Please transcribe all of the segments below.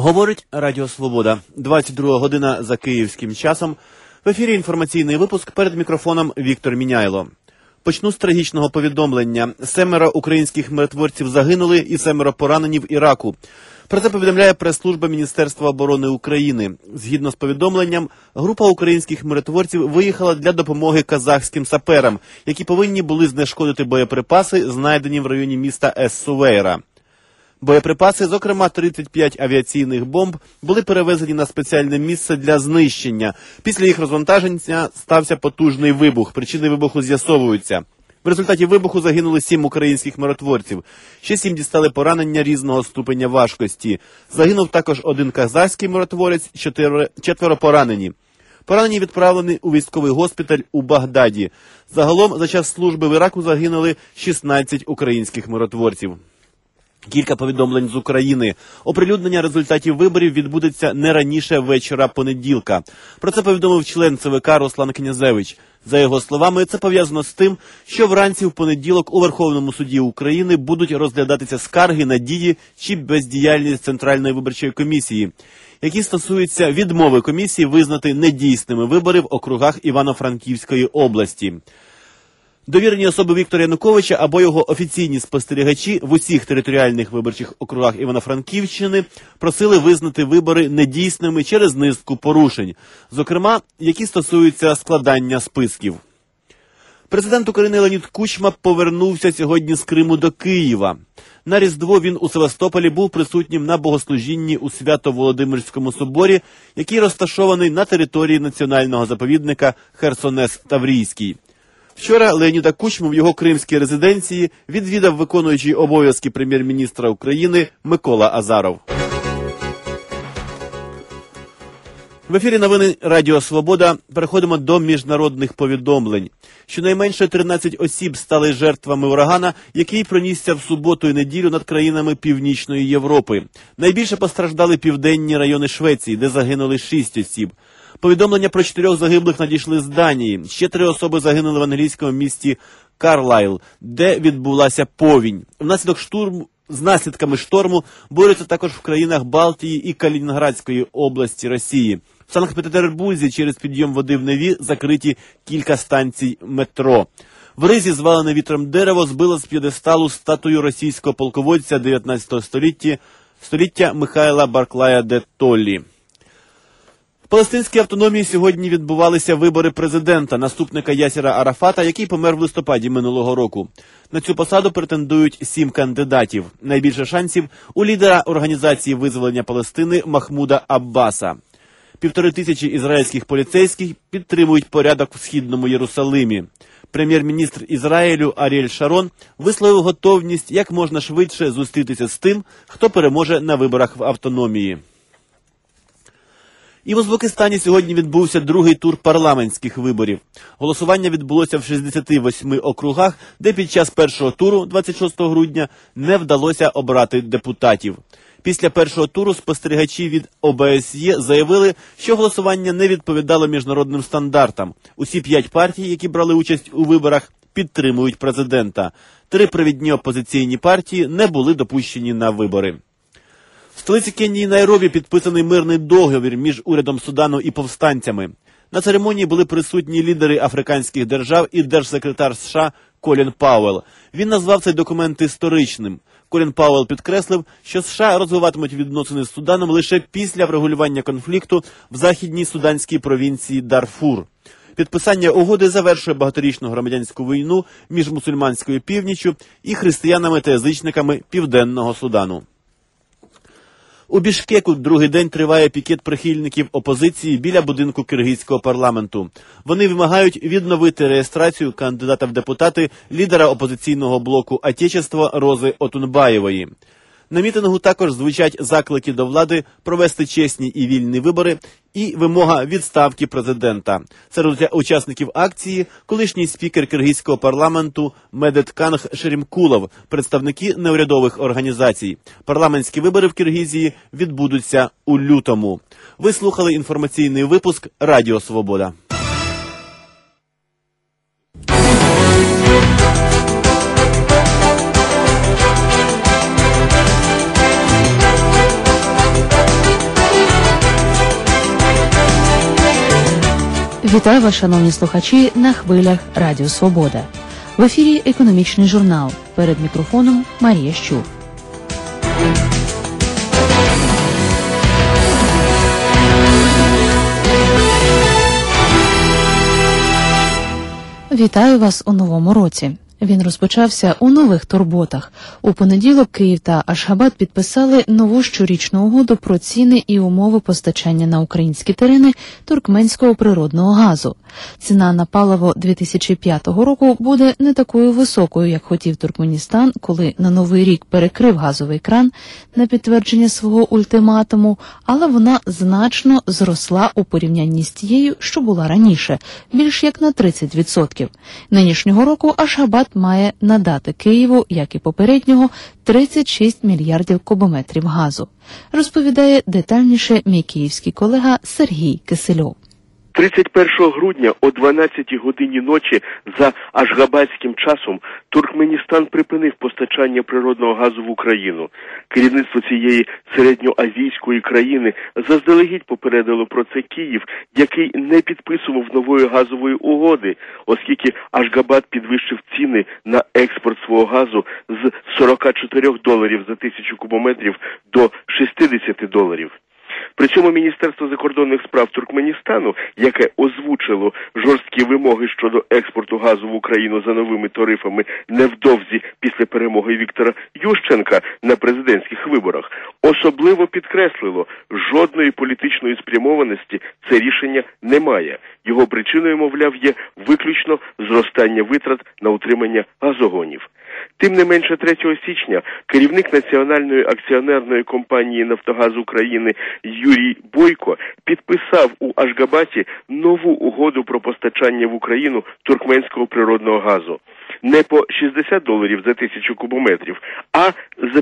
Говорить Радіо Свобода. 22 година за київським часом. В ефірі інформаційний випуск, перед мікрофоном Віктор Міняйло. Почну з трагічного повідомлення. 7 українських миротворців загинули і 7 поранені в Іраку. Про це повідомляє прес-служба Міністерства оборони України. Згідно з повідомленням, група українських миротворців виїхала для допомоги казахським саперам, які повинні були знешкодити боєприпаси, знайдені в районі міста Ес-Сувейра. Боєприпаси, зокрема 35 авіаційних бомб, були перевезені на спеціальне місце для знищення. Після їх розвантаження стався потужний вибух. Причини вибуху з'ясовуються. В результаті вибуху загинули 7 українських миротворців. Ще 7 дістали поранення різного ступеня важкості. Загинув також 1 казахський миротворець, 4 поранені. Поранені відправлені у військовий госпіталь у Багдаді. Загалом за час служби в Іраку загинули 16 українських миротворців. Кілька повідомлень з України. Оприлюднення результатів виборів відбудеться не раніше вечора понеділка. Про це повідомив член ЦВК Руслан Князевич. За його словами, це пов'язано з тим, що вранці в понеділок у Верховному суді України будуть розглядатися скарги на дії чи бездіяльність Центральної виборчої комісії, які стосуються відмови комісії визнати недійсними вибори в округах Івано-Франківської області. Довірені особи Віктора Януковича або його офіційні спостерігачі в усіх територіальних виборчих округах Івано-Франківщини просили визнати вибори недійсними через низку порушень, зокрема, які стосуються складання списків. Президент України Леонід Кучма повернувся сьогодні з Криму до Києва. На Різдво він у Севастополі був присутнім на богослужінні у Свято-Володимирському соборі, який розташований на території національного заповідника Херсонес-Таврійський. Вчора Леоніда Кучму в його кримській резиденції відвідав виконуючий обов'язки прем'єр-міністра України Микола Азаров. В ефірі новини Радіо Свобода. Переходимо до міжнародних повідомлень. Щонайменше 13 осіб стали жертвами урагана, який пронісся в суботу і неділю над країнами Північної Європи. Найбільше постраждали південні райони Швеції, де загинули 6 осіб. Повідомлення про 4 загиблих надійшли з Данії. Ще 3 особи загинули в англійському місті Карлайл, де відбулася повінь. З наслідками шторму борються також в країнах Балтії і Калінінградської області Росії. В Санкт-Петербурзі через підйом води в Неві закриті кілька станцій метро. В Ризі звалене вітром дерево збило з п'єдесталу статую російського полководця 19 століття Михайла Барклая де Толлі. В Палестинській автономії сьогодні відбувалися вибори президента, наступника Ясера Арафата, який помер в листопаді минулого року. На цю посаду претендують 7 кандидатів. Найбільше шансів у лідера Організації визволення Палестини Махмуда Аббаса. 1500 ізраїльських поліцейських підтримують порядок в Східному Єрусалимі. Прем'єр-міністр Ізраїлю Аріель Шарон висловив готовність як можна швидше зустрітися з тим, хто переможе на виборах в автономії. І в Узбекистані сьогодні відбувся другий тур парламентських виборів. Голосування відбулося в 68 округах, де під час першого туру, 26 грудня, не вдалося обрати депутатів. Після першого туру спостерігачі від ОБСЄ заявили, що голосування не відповідало міжнародним стандартам. Усі 5 партій, які брали участь у виборах, підтримують президента. 3 провідні опозиційні партії не були допущені на вибори. В столиці Кенії Найробі підписаний мирний договір між урядом Судану і повстанцями. На церемонії були присутні лідери африканських держав і держсекретар США Колін Пауелл. Він назвав цей документ історичним. Колін Пауелл підкреслив, що США розвиватимуть відносини з Суданом лише після врегулювання конфлікту в західній суданській провінції Дарфур. Підписання угоди завершує багаторічну громадянську війну між мусульманською північчю і християнами та язичниками Південного Судану. У Бішкеку другий день триває пікет прихильників опозиції біля будинку киргизького парламенту. Вони вимагають відновити реєстрацію кандидата в депутати лідера опозиційного блоку «Отечество» Рози Отунбаєвої. На мітингу також звучать заклики до влади провести чесні і вільні вибори і вимога відставки президента. Серед учасників акції – колишній спікер киргизького парламенту Медетканг Шерімкулов, представники неурядових організацій. Парламентські вибори в Киргизії відбудуться у лютому. Ви слухали інформаційний випуск Радіо Свобода. Вітаю вас, шановні слухачі, на хвилях Радіо Свобода. В ефірі «Економічний журнал». Перед мікрофоном Марія Щур. Вітаю вас у новому році. Він розпочався у нових турботах. У понеділок Київ та Ашгабад підписали нову щорічну угоду про ціни і умови постачання на українські терени туркменського природного газу. Ціна на паливо 2005 року буде не такою високою, як хотів Туркменістан, коли на Новий рік перекрив газовий кран на підтвердження свого ультиматуму, але вона значно зросла у порівнянні з тією, що була раніше, більш як на 30%. Нинішнього року Ашгабад має надати Києву, як і попереднього, 36 мільярдів кубометрів газу. Розповідає детальніше мій київський колега Сергій Кисельов. 31 грудня о 12 годині ночі за ашгабадським часом Туркменістан припинив постачання природного газу в Україну. Керівництво цієї середньоазійської країни заздалегідь попередило про це Київ, який не підписував нової газової угоди, оскільки Ашгабад підвищив ціни на експорт свого газу з $44 за 1000 кубометрів до $60. При цьому Міністерство закордонних справ Туркменістану, яке озвучило жорсткі вимоги щодо експорту газу в Україну за новими тарифами невдовзі після перемоги Віктора Ющенка на президентських виборах, особливо підкреслило, жодної політичної спрямованості це рішення немає. Його причиною, мовляв, є виключно зростання витрат на утримання газогонів. Тим не менше 3 січня керівник Національної акціонерної компанії «Нафтогаз України» Юрій Бойко підписав у Ашгабаді нову угоду про постачання в Україну туркменського природного газу. Не по $60 за 1000 кубометрів, а за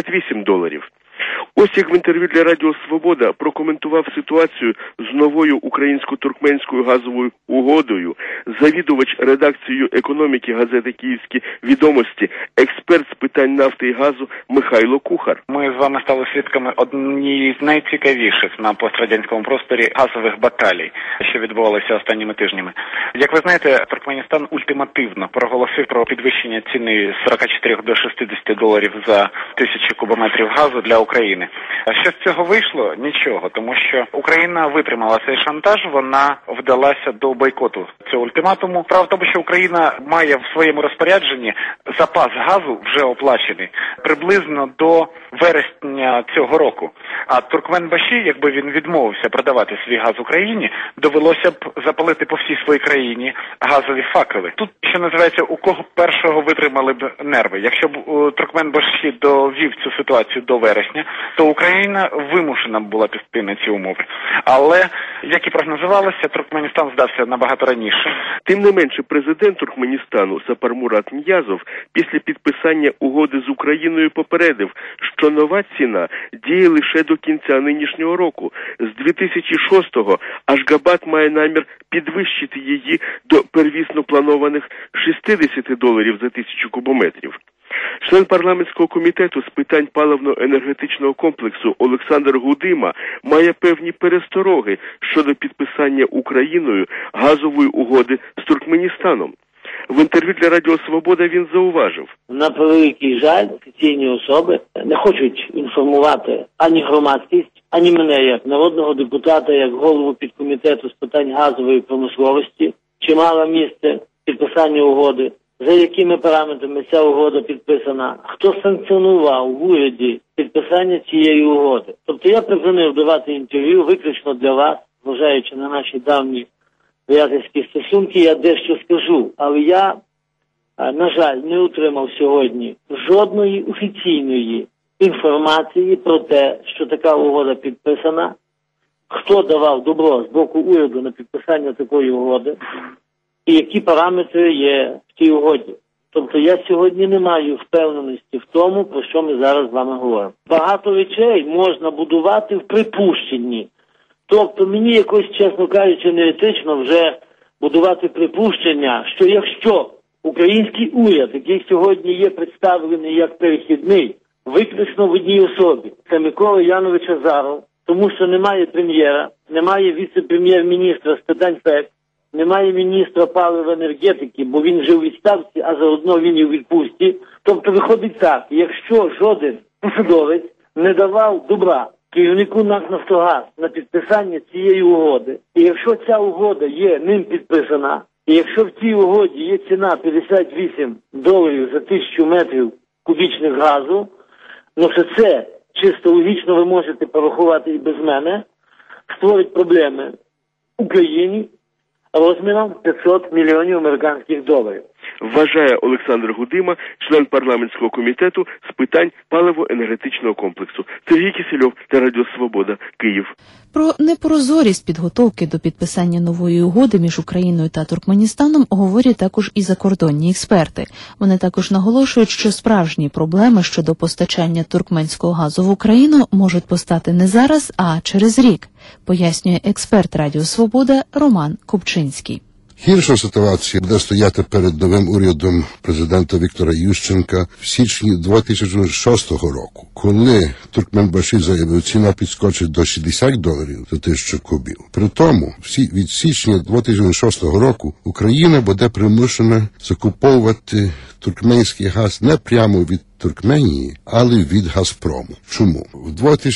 $58. Ось як в інтерв'ю для Радіо Свобода прокоментував ситуацію з новою українсько-туркменською газовою угодою завідувач редакцією економіки газети «Київські відомості», експерт з питань нафти і газу Михайло Кухар. Ми з вами стали свідками однієї з найцікавіших на пострадянському просторі газових баталій, що відбувалися останніми тижнями. Як ви знаєте, Туркменістан ультимативно проголосив про підвищення ціни з $44 до $60 за 1000 кубометрів газу для України. А що з цього вийшло? Нічого, тому що Україна витримала цей шантаж, вона вдалася до бойкоту цього ультиматуму. Справа в тому, що Україна має в своєму розпорядженні запас газу вже оплачений приблизно до вересня цього року. А Туркменбаші, якби він відмовився продавати свій газ Україні, довелося б запалити по всій своїй країні газові факели. Тут, що називається, у кого першого витримали б нерви. Якщо б Туркменбаші довів цю ситуацію до вересня, то Україна вимушена була піти на ці умови. Але, як і прогнозувалося, Туркменістан здався набагато раніше. Тим не менше, президент Туркменістану Сапармурат Ніязов після підписання угоди з Україною попередив, що нова ціна діє лише до кінця нинішнього року. З 2006-го Ашгабад має намір підвищити її до первісно планованих $60 за 1000 кубометрів. Член парламентського комітету з питань паливно-енергетичного комплексу Олександр Гудима має певні перестороги щодо підписання Україною газової угоди з Туркменістаном. В інтерв'ю для Радіо Свобода він зауважив. На превеликий жаль, офіційні особи не хочуть інформувати ані громадськість, ані мене як народного депутата, як голову підкомітету з питань газової промисловості, чи мало місце підписання угоди, за якими параметрами ця угода підписана, хто санкціонував в уряді підписання цієї угоди. Тобто я припинив давати інтерв'ю виключно для вас, вважаючи на наші давні приятельські стосунки, я дещо скажу. Але я, на жаль, не отримав сьогодні жодної офіційної інформації про те, що така угода підписана, хто давав добро з боку уряду на підписання такої угоди, і які параметри є в тій угоді. Тобто я сьогодні не маю впевненості в тому, про що ми зараз з вами говоримо. Багато речей можна будувати в припущенні. Тобто мені якось, чесно кажучи, неетично вже будувати припущення, що якщо український уряд, який сьогодні є представлений як перехідний, виключно в одній особі, це Микола Янович Азаров, тому що немає прем'єра, немає віце-прем'єр-міністра з питань ПЕК, немає міністра палива енергетики, бо він вже у відставці, а заодно він і у відпустці. Тобто виходить так, якщо жоден посадовець не давав добра керівнику НАК «Нафтогаз» на підписання цієї угоди, і якщо ця угода є ним підписана, і якщо в цій угоді є ціна $58 за 1000 метрів кубічних газу, ну це чисто логічно ви можете порахувати і без мене, створить проблеми Україні розміром $500 мільйонів американських доларів. Вважає Олександр Гудима, член парламентського комітету з питань паливо-енергетичного комплексу. Сергій Кисельов для Радіо Свобода, Київ. Про непрозорість підготовки до підписання нової угоди між Україною та Туркменістаном говорять також і закордонні експерти. Вони також наголошують, що справжні проблеми щодо постачання туркменського газу в Україну можуть постати не зараз, а через рік, пояснює експерт Радіо Свобода Роман Купчинський. Гірша ситуація буде стояти перед новим урядом президента Віктора Ющенка в січні 2006 року, коли Туркменбаши заявив, ціна підскочить до $60 за 1000 кубів. При тому, від січня 2006 року Україна буде примушена закуповувати туркменський газ не прямо від Туркменії, але від Газпрому. Чому? В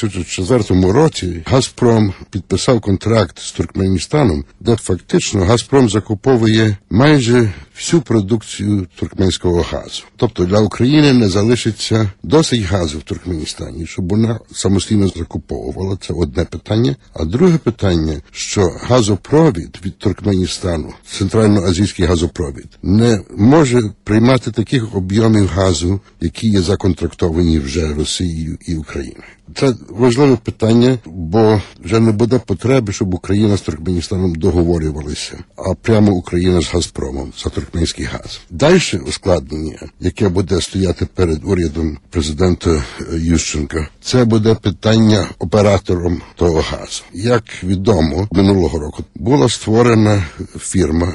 2004 році Газпром підписав контракт з Туркменістаном, де фактично Газпром закуповує майже всю продукцію туркменського газу. Тобто для України не залишиться досить газу в Туркменістані, щоб вона самостійно закуповувала. Це одне питання. А друге питання, що газопровід від Туркменістану, центральноазійський газопровід, не може приймати таких об'ємів газу, які є законтрактовані вже Росією і Україною. Це важливе питання, бо вже не буде потреби, щоб Україна з Туркменістаном договорювалися, а прямо Україна з Газпромом за туркменський газ. Далі ускладнення, яке буде стояти перед урядом президента Ющенка, це буде питання оператором того газу. Як відомо, минулого року була створена фірма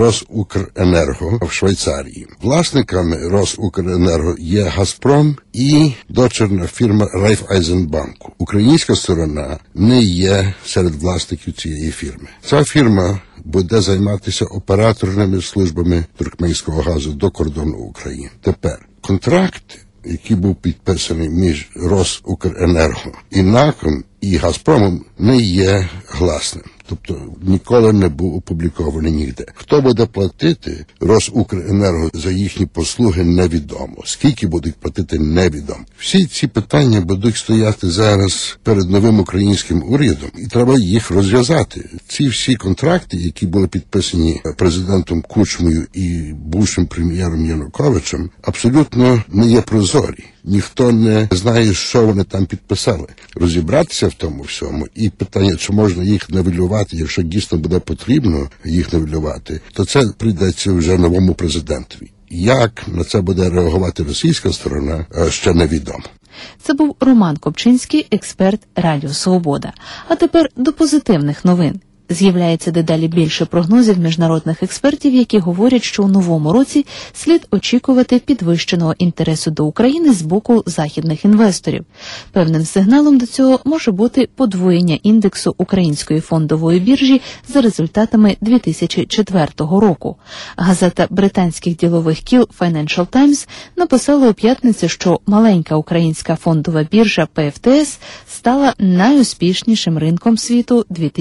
Росукренерго в Швейцарії. Власниками Росукренерго є Газпром і дочірня фірма Райфайзенбанку. Українська сторона не є серед власників цієї фірми. Ця фірма буде займатися операторними службами туркменського газу до кордону України. Тепер контракт, який був підписаний між Росукренерго і НАКом і Газпромом, не є гласним. Тобто ніколи не був опублікований ніде. Хто буде платити Росукренерго за їхні послуги, невідомо. Скільки будуть платити, невідомо. Всі ці питання будуть стояти зараз перед новим українським урядом, і треба їх розв'язати. Ці всі контракти, які були підписані президентом Кучмою і бувшим прем'єром Януковичем, абсолютно не є прозорі. Ніхто не знає, що вони там підписали. Розібратися в тому всьому і питання, чи можна їх нивелювати, якщо дійсно буде потрібно їх нивелювати, то це прийдеться вже новому президентові. Як на це буде реагувати російська сторона, ще невідомо. Це був Роман Копчинський, експерт Радіо Свобода. А тепер до позитивних новин. З'являється дедалі більше прогнозів міжнародних експертів, які говорять, що у новому році слід очікувати підвищеного інтересу до України з боку західних інвесторів. Певним сигналом до цього може бути подвоєння індексу української фондової біржі за результатами 2004 року. Газета британських ділових кіл Financial Times написала у п'ятницю, що маленька українська фондова біржа PFTS стала найуспішнішим ринком світу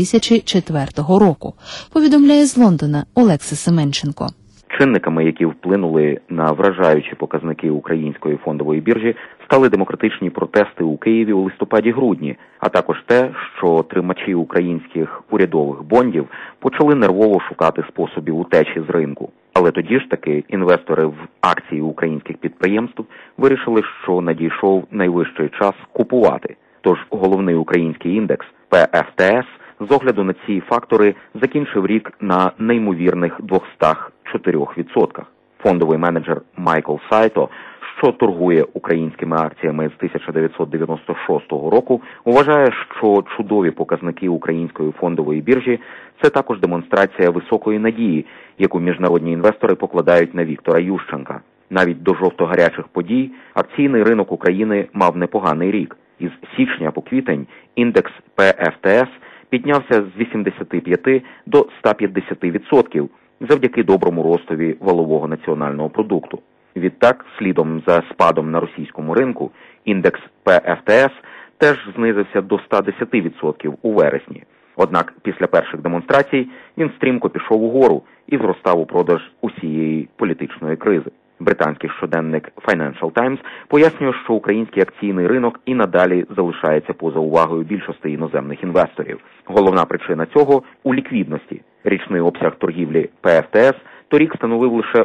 2004 року. Повідомляє з Лондона Олекса Семенченко. Чинниками, які вплинули на вражаючі показники української фондової біржі, стали демократичні протести у Києві у листопаді-грудні, а також те, що тримачі українських урядових бондів почали нервово шукати способів утечі з ринку. Але тоді ж таки інвестори в акції українських підприємств вирішили, що надійшов найвищий час купувати. Тож головний український індекс PFTS з огляду на ці фактори закінчив рік на неймовірних 204%. Фондовий менеджер Майкл Сайто, що торгує українськими акціями з 1996 року, вважає, що чудові показники української фондової біржі – це також демонстрація високої надії, яку міжнародні інвестори покладають на Віктора Ющенка. Навіть до жовто-гарячих подій акційний ринок України мав непоганий рік. Із січня по квітень індекс PFTS піднявся з 85 до 150% завдяки доброму ростові валового національного продукту. Відтак, слідом за спадом на російському ринку, індекс ПФТС теж знизився до 110% у вересні. Однак після перших демонстрацій він стрімко пішов угору і зростав упродовж усієї політичної кризи. Британський щоденник Financial Times пояснює, що український акційний ринок і надалі залишається поза увагою більшості іноземних інвесторів. Головна причина цього – у ліквідності. Річний обсяг торгівлі ПФТС торік становив лише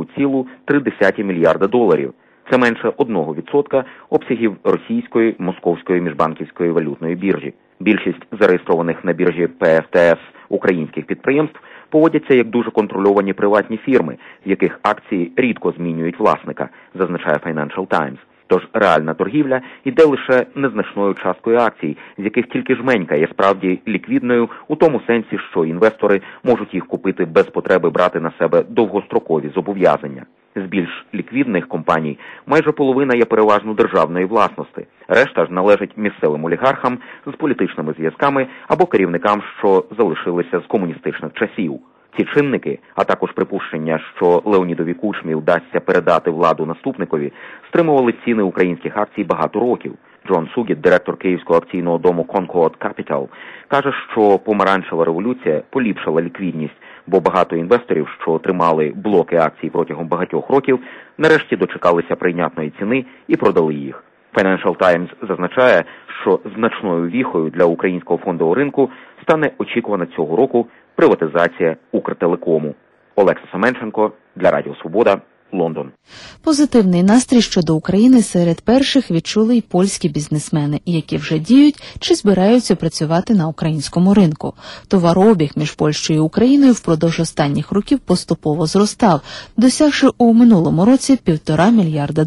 1,3 мільярда доларів. Це менше 1% обсягів російської, московської міжбанківської валютної біржі. Більшість зареєстрованих на біржі ПФТС українських підприємств поводяться як дуже контрольовані приватні фірми, в яких акції рідко змінюють власника, зазначає Financial Times. Тож реальна торгівля йде лише незначною часткою акцій, з яких тільки жменька є справді ліквідною у тому сенсі, що інвестори можуть їх купити без потреби брати на себе довгострокові зобов'язання. З більш ліквідних компаній майже половина є переважно державної власності. Решта ж належить місцевим олігархам з політичними зв'язками або керівникам, що залишилися з комуністичних часів. Ці чинники, а також припущення, що Леонідові Кучмі вдасться передати владу наступникові, стримували ціни українських акцій багато років. Джон Сугіт, директор київського акційного дому Concord Capital, каже, що помаранчева революція поліпшила ліквідність, бо багато інвесторів, що тримали блоки акцій протягом багатьох років, нарешті дочекалися прийнятної ціни і продали їх. Financial Times зазначає, що значною віхою для українського фондового ринку стане очікувана цього року приватизація Укртелекому. Олекса Семенченко для Радіо Свобода, Лондон. Позитивний настрій щодо України серед перших відчули й польські бізнесмени, які вже діють чи збираються працювати на українському ринку. Товарообіг між Польщею і Україною впродовж останніх років поступово зростав, досягши у минулому році $1,5 мільярда.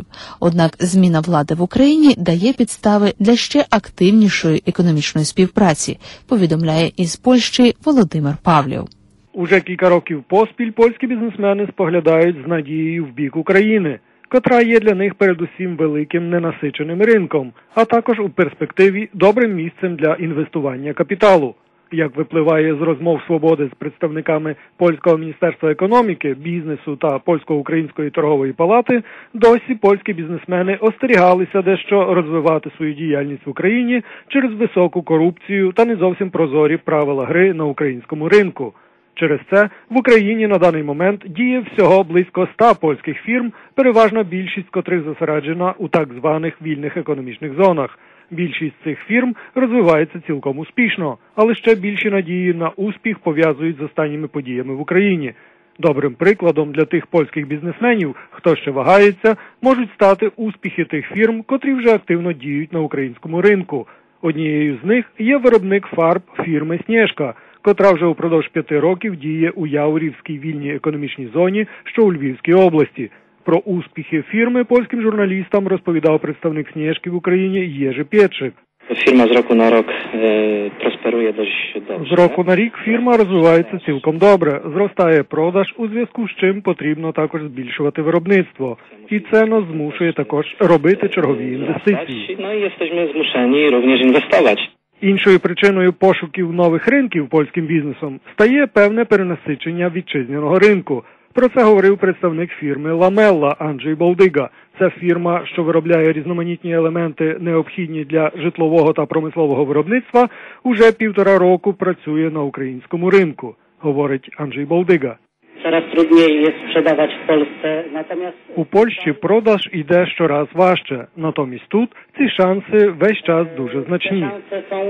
Однак зміна влади в Україні дає підстави для ще активнішої економічної співпраці, повідомляє із Польщі Володимир Павлів. Уже кілька років поспіль польські бізнесмени споглядають з надією в бік України, котра є для них передусім великим ненасиченим ринком, а також у перспективі добрим місцем для інвестування капіталу. Як випливає з розмов «Свободи» з представниками Польського міністерства економіки, бізнесу та Польсько-Української торгової палати, досі польські бізнесмени остерігалися дещо розвивати свою діяльність в Україні через високу корупцію та не зовсім прозорі правила гри на українському ринку. Через це в Україні на даний момент діє всього близько 100 польських фірм, переважно більшість котрих зосереджена у так званих вільних економічних зонах. Більшість цих фірм розвивається цілком успішно, але ще більші надії на успіх пов'язують з останніми подіями в Україні. Добрим прикладом для тих польських бізнесменів, хто ще вагається, можуть стати успіхи тих фірм, котрі вже активно діють на українському ринку. Однією з них є виробник фарб фірми «Снєжка», котра вже упродовж 5 років діє у Яурівській вільній економічній зоні, що у Львівській області. Про успіхи фірми польським журналістам розповідав представник «Снєжки» в Україні Єжи Пєтрик. Фірма з року на рік просперує дуже добре. З року на рік фірма розвивається цілком добре. Зростає продаж, у зв'язку з чим потрібно також збільшувати виробництво. І це нас змушує також робити чергові інвестиції. Ну і ми змушені również інвестувати. Іншою причиною пошуків нових ринків польським бізнесом стає певне перенасичення вітчизняного ринку. Про це говорив представник фірми «Ламелла» Анджей Болдига. Це фірма, що виробляє різноманітні елементи, необхідні для житлового та промислового виробництва, уже 1,5 року працює на українському ринку, говорить Анджей Болдига. Coraz trudniej jest sprzedawać w Polsce, natomiast у Польщі продаж іде щораз важче, натомість тут ці шанси весь час дуже значні. szanse są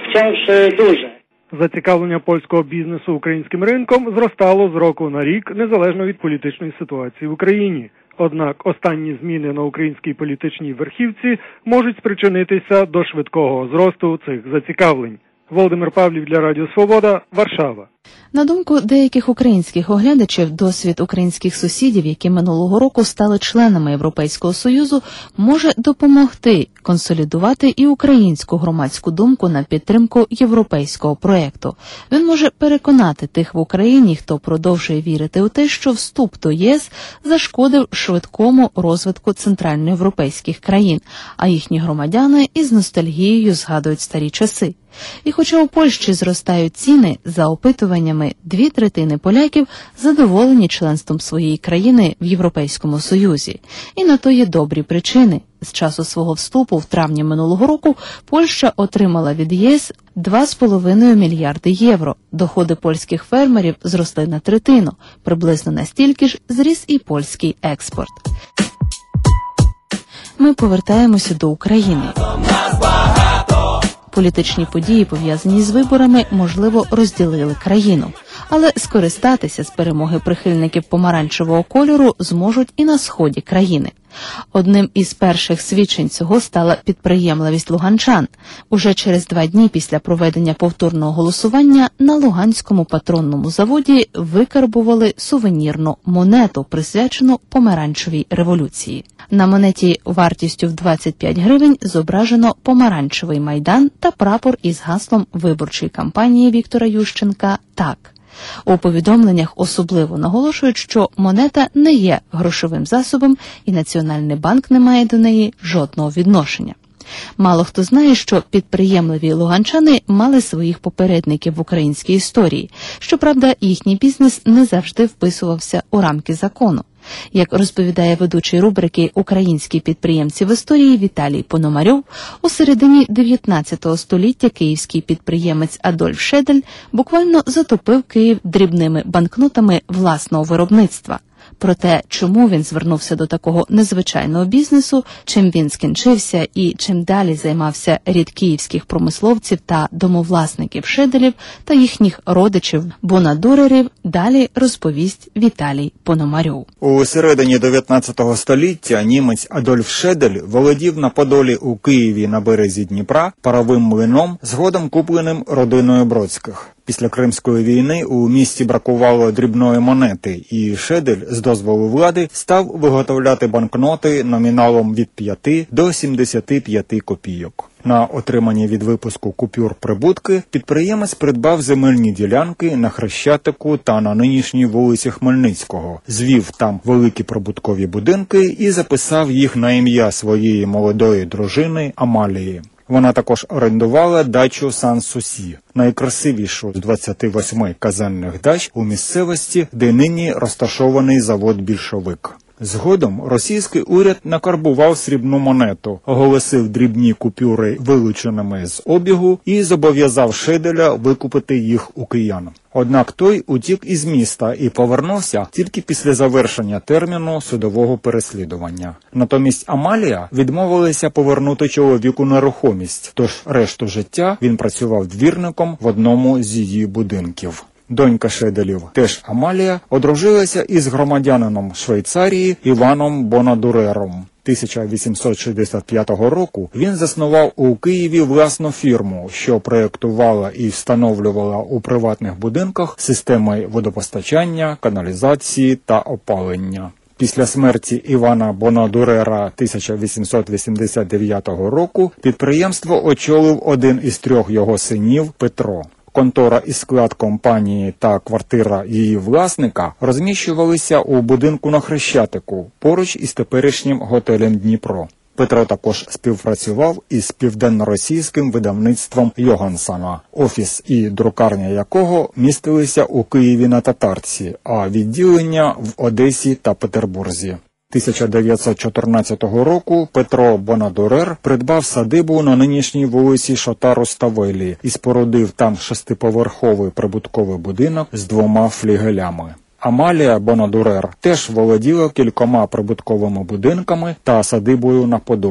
wciąż duże. Зацікавлення польського бізнесу українським ринком зростало з року на рік, незалежно від політичної ситуації в Україні. Однак останні зміни на українській політичній верхівці можуть спричинитися до швидкого зросту цих зацікавлень. Володимир Павлів для Радіо Свобода, Варшава. На думку деяких українських оглядачів, досвід українських сусідів, які минулого року стали членами Європейського Союзу, може допомогти консолідувати і українську громадську думку на підтримку європейського проєкту. Він може переконати тих в Україні, хто продовжує вірити у те, що вступ до ЄС зашкодив швидкому розвитку центральноєвропейських країн, а їхні громадяни із ностальгією згадують старі часи. І хоча у Польщі зростають ціни, за опитуваннями 2/3 поляків задоволені членством своєї країни в Європейському Союзі. І на то є добрі причини. З часу свого вступу в травні минулого року Польща отримала від ЄС 2,5 мільярди євро. Доходи польських фермерів зросли на 1/3. Приблизно настільки ж зріс і польський експорт. Ми повертаємося до України. Політичні події, пов'язані з виборами, можливо, розділили країну. Але скористатися з перемоги прихильників помаранчевого кольору зможуть і на сході країни. Одним із перших свідчень цього стала підприємливість луганчан. Уже через 2 дні після проведення повторного голосування на Луганському патронному заводі викарбували сувенірну монету, присвячену помаранчевій революції. На монеті вартістю в 25 гривень зображено помаранчевий майдан та прапор із гаслом виборчої кампанії Віктора Ющенка «Так». У повідомленнях особливо наголошують, що монета не є грошовим засобом і Національний банк не має до неї жодного відношення. Мало хто знає, що підприємливі луганчани мали своїх попередників в українській історії. Щоправда, їхній бізнес не завжди вписувався у рамки закону. Як розповідає ведучий рубрики «Українські підприємці в історії» Віталій Пономарьов, у середині 19 століття київський підприємець Адольф Шедель буквально затопив Київ дрібними банкнотами власного виробництва. Про те, чому він звернувся до такого незвичайного бізнесу, чим він скінчився і чим далі займався рід київських промисловців та домовласників Шеделів та їхніх родичів Бонадурерів, далі розповість Віталій Пономарьов. У середині 19 століття німець Адольф Шедель володів на Подолі у Києві на березі Дніпра паровим млином, згодом купленим родиною Бродських. Після Кримської війни у місті бракувало дрібної монети, і Шедель з дозволу влади став виготовляти банкноти номіналом від 5 до 75 копійок. На отримані від випуску купюр прибутки підприємець придбав земельні ділянки на Хрещатику та на нинішній вулиці Хмельницького, звів там великі прибуткові будинки і записав їх на ім'я своєї молодої дружини Амалії. Вона також орендувала дачу Сан-Сусі, найкрасивішу з 28 казенних дач у місцевості, де нині розташований завод «Більшовик». Згодом російський уряд накарбував срібну монету, оголосив дрібні купюри вилученими з обігу і зобов'язав Шеделя викупити їх у киян. Однак той утік із міста і повернувся тільки після завершення терміну судового переслідування. Натомість Амалія відмовилася повернути чоловіку нерухомість, тож решту життя він працював двірником в одному з її будинків. Донька Шеделів, теж Амалія, одружилася із громадянином Швейцарії Іваном Бонадурером. 1865 року він заснував у Києві власну фірму, що проєктувала і встановлювала у приватних будинках системи водопостачання, каналізації та опалення. Після смерті Івана Бонадурера 1889 року підприємство очолив один із 3 його синів Петро. Контора і склад компанії та квартира її власника розміщувалися у будинку на Хрещатику, поруч із теперішнім готелем «Дніпро». Петро також співпрацював із південно-російським видавництвом Йогансена, офіс і друкарня якого містилися у Києві на Татарці, а відділення в Одесі та Петербурзі. 1914 року Петро Бонадурер придбав садибу на нинішній вулиці Шота-Руставелі і спорудив там 6-поверховий прибутковий будинок з 2 флігелями. Амалія Бонадурер теж володіла кількома прибутковими будинками та садибою на Подолі.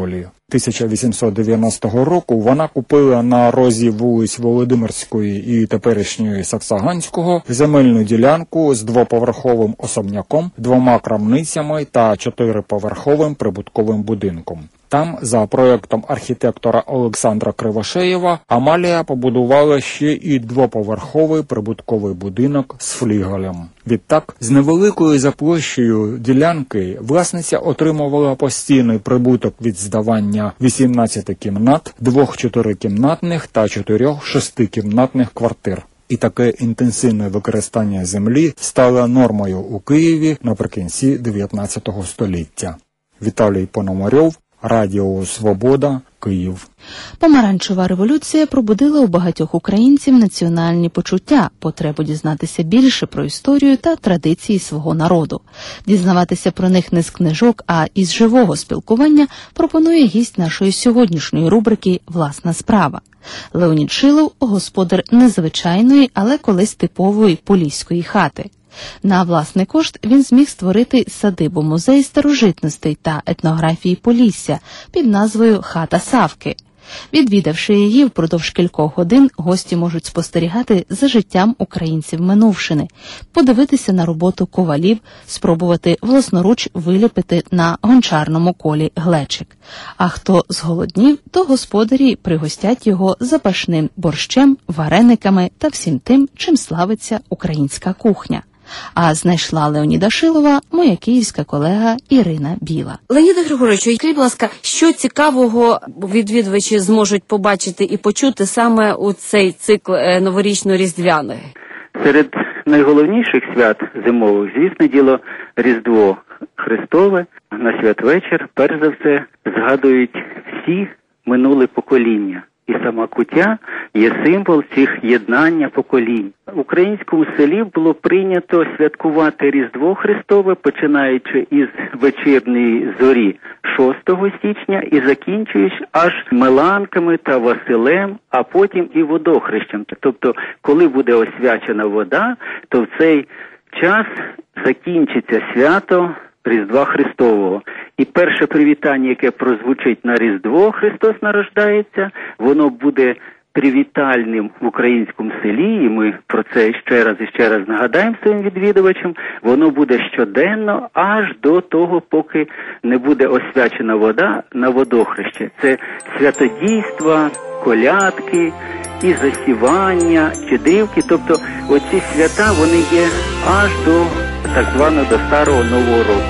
1890 року вона купила на розі вулиць Володимирської і теперішньої Саксаганського земельну ділянку з двоповерховим особняком, 2 крамницями та 4-поверховим прибутковим будинком. Там, за проєктом архітектора Олександра Кривошеєва, Амалія побудувала ще і 2-поверховий прибутковий будинок з флігелем. Відтак, з невеликою за площею ділянки власниця отримувала постійний прибуток від здавання 18 кімнат, 2 4-кімнатних та 4 6-кімнатних квартир. І таке інтенсивне використання землі стало нормою у Києві наприкінці 19 століття. Віталій Пономарьов, Радіо Свобода, Київ. Помаранчева революція пробудила у багатьох українців національні почуття, потребу дізнатися більше про історію та традиції свого народу. Дізнаватися про них не з книжок, а із живого спілкування пропонує гість нашої сьогоднішньої рубрики «Власна справа». Леонід Шилов – господар незвичайної, але колись типової поліської хати. На власний кошт він зміг створити садибу-музей старожитностей та етнографії Полісся під назвою «Хата Савки». Відвідавши її впродовж кількох годин, гості можуть спостерігати за життям українців минувшини, подивитися на роботу ковалів, спробувати власноруч виліпити на гончарному колі глечик. А хто зголоднів, то господарі пригостять його запашним борщем, варениками та всім тим, чим славиться українська кухня. А знайшла Леоніда Шилова моя київська колега Ірина Біла. Леоніде Григоровичу, скажіть, будь ласка, що цікавого відвідувачі зможуть побачити і почути саме у цей цикл новорічно-різдвяний? Серед найголовніших свят зимових, звісно, діло Різдво Христове. На святвечір, перш за все, згадують всі минулі покоління. І сама куття є символ цих єднання поколінь. В українському селі було прийнято святкувати Різдво Христове, починаючи із вечірньої зорі 6 січня і закінчуючи аж Меланками та Василем, а потім і водохрещем. Тобто, коли буде освячена вода, то в цей час закінчиться свято Різдва Христового. І перше привітання, яке прозвучить на Різдво «Христос нарождається», воно буде привітальним в українському селі, і ми про це ще раз нагадаємо своїм відвідувачам, воно буде щоденно аж до того, поки не буде освячена вода на водохреще. Це святодійства, колядки і засівання, щедрівки, тобто оці свята, вони є аж до так званого до Старого Нового року.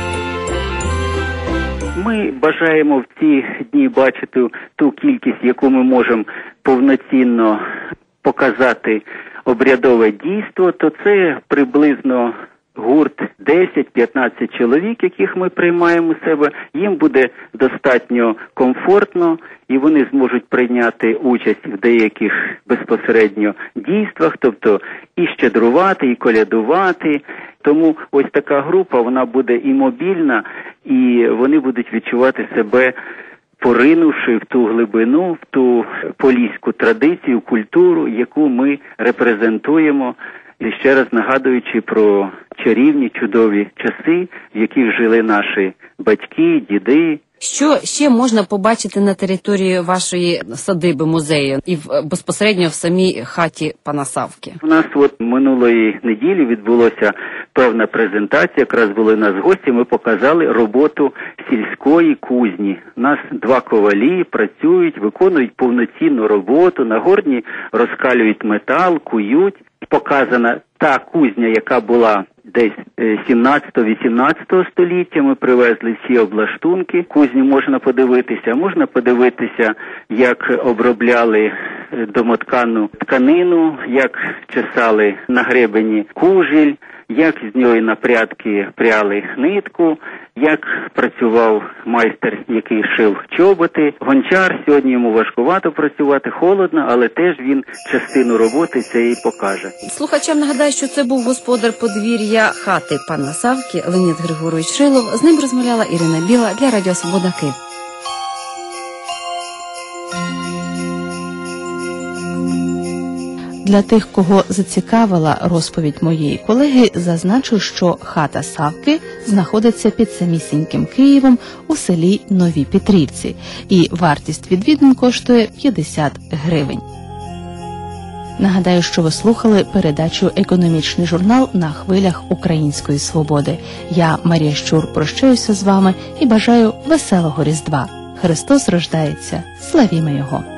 Ми бажаємо в ці дні бачити ту кількість, яку ми можемо повноцінно показати обрядове дійство, то це приблизно гурт 10-15 чоловік, яких ми приймаємо у себе. Їм буде достатньо комфортно, і вони зможуть прийняти участь в деяких безпосередньо дійствах, тобто і щедрувати, і колядувати. Тому ось така група, вона буде і мобільна, і вони будуть відчувати себе, поринувши в ту глибину, в ту поліську традицію, культуру, яку ми репрезентуємо, і ще раз нагадуючи про чарівні, чудові часи, в яких жили наші батьки, діди. Що ще можна побачити на території вашої садиби, музею і безпосередньо в самій хаті пана Савки? У нас минулої неділі відбулося певна презентація, якраз були у нас гості, ми показали роботу сільської кузні. У нас 2 ковалі працюють, виконують повноцінну роботу, на горні розкалюють метал, кують. Показана та кузня, яка була десь 17-18 століття, ми привезли всі облаштунки. Кузню можна подивитися, як обробляли домоткану тканину, як чесали на гребені кужіль, як з нього на прядки пряли нитку, як працював майстер, який шив чоботи. Гончар, сьогодні йому важкувато працювати, холодно, але теж він частину роботи цієї покаже. Слухачам нагадаю, що це був господар подвір'я хати пана Савки Леонід Григорович Шилов. З ним розмовляла Ірина Біла для Радіо Свобода Київ. Для тих, кого зацікавила розповідь моєї колеги, зазначу, що хата Савки знаходиться під самісіньким Києвом у селі Нові Петрівці, і вартість відвідин коштує 50 гривень. Нагадаю, що ви слухали передачу «Економічний журнал» на хвилях Української свободи. Я, Марія Щур, прощаюся з вами і бажаю веселого Різдва. Христос рождається! Славімо Його!